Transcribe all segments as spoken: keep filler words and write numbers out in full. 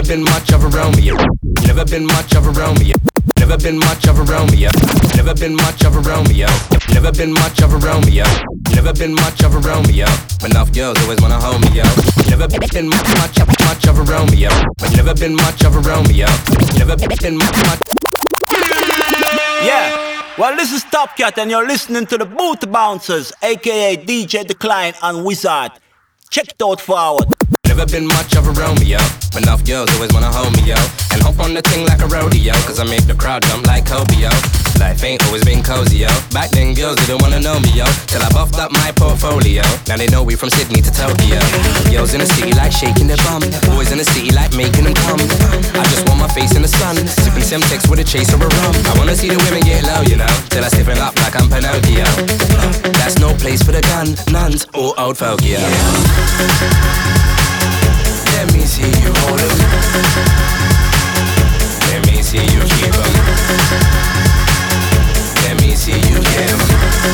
been much of a Romeo. Never been much of a Romeo. Never been much of a Romeo. Never been much of a Romeo. Never been much of a Romeo. Never been much of a Romeo. Enough girls always wanna hold me, yo. Never been much, much, much of a Romeo. But never been much of a Romeo. Never been much. Yeah. Well, this is Top Cat, and you're listening to the Boot Bouncers, aka D J Decline and Wizard. Check it out forward. Never been much of a Romeo. Enough girls always wanna hold me, yo. And hop on the thing like a rodeo, cause I make the crowd jump like Kobe, yo. Life ain't always been cozy, yo. Back then girls didn't wanna know me, yo. Till I buffed up my portfolio. Now they know we from Sydney to Tokyo. Girls in the city like shaking their bum. Boys in the city like making them come. I just want my face in the sun. Sipping Semtex with a chaser of rum. I wanna see the women get low, you know. Till I stiffen up like I'm Pinocchio. That's no place for the gun. Nuns or old folk, yo. Let me see you hold 'em. Let me see you keep 'em. Let me see you get 'em.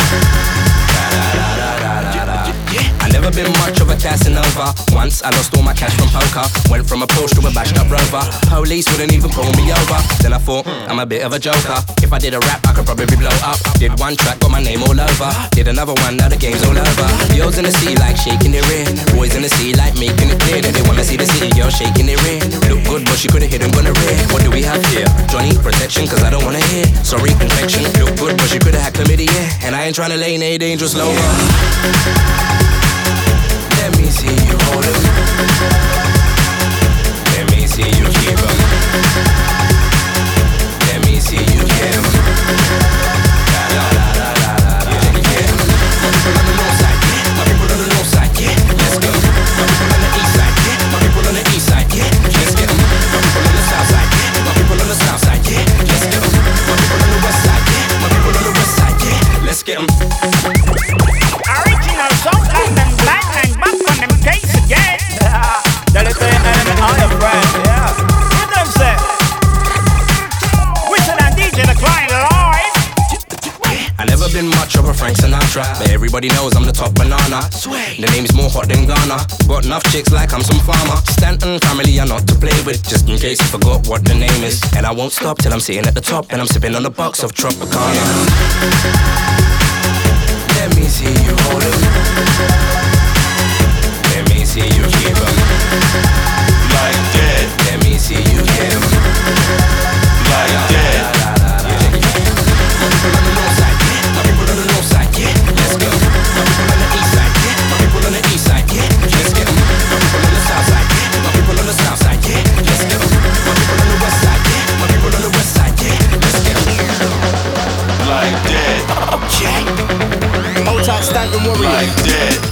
I never been much of a Casanova. Once I lost all my cash from poker. Went from a Porsche to a bashed up Rover. Police wouldn't even pull me over. Then I thought, I'm a bit of a joker. If I did a rap, I could probably blow up. Did one track, got my name all over. Did another one, now the game's all over. Girls in the city like shaking their rear. Boys in the city like making it clear that they wanna see the city girls shaking their rear. Look good, but she could've hit him on the rear. What do we have here? Johnny, protection, cause I don't wanna hear. Sorry, infection. Look good, but she could've had chlamydia. And I ain't tryna lay in a dangerous lower. Let me see you hold 'em. Let me see you keep 'em. Let me see you get 'em. La la la la la la. Yeah, yeah. My people on the north side, yeah. My people on the north side, yeah. Let's go. My people on the east side, yeah. My people on the east side, yeah. Let's get 'em. My people on the south side, yeah. My people on the south side, yeah. Let's get 'em. My people on the west side, yeah. My people on the west side, yeah. Let's get 'em. Original sound and then bang and back on them case again. Tell it to your enemy, all your friends, yeah. You know what I'm saying? Wizard and D J Decline live. I never been much of a Frank Sinatra, but everybody knows I'm the top banana. The name's more hot than Ghana. Got enough chicks like I'm some farmer. Stanton family are not to play with, just in case you forgot what the name is. And I won't stop till I'm sitting at the top and I'm sipping on a box of Tropicana. Let me see you hold 'em. Let me see you keep 'em. Like that. Let me see you get 'em. Like that. My people on the north side, yeah. My people on the north side, yeah. Let's go. My people on the east side, yeah. My people on the east side, yeah. Let's get 'em. My people on the south side, yeah. My people on the south side, yeah. Let's get 'em. My people on the west side, yeah. My people on the west side, yeah. Let's get 'em. Like that. Okay. Old time Stanton Warrior. Like that.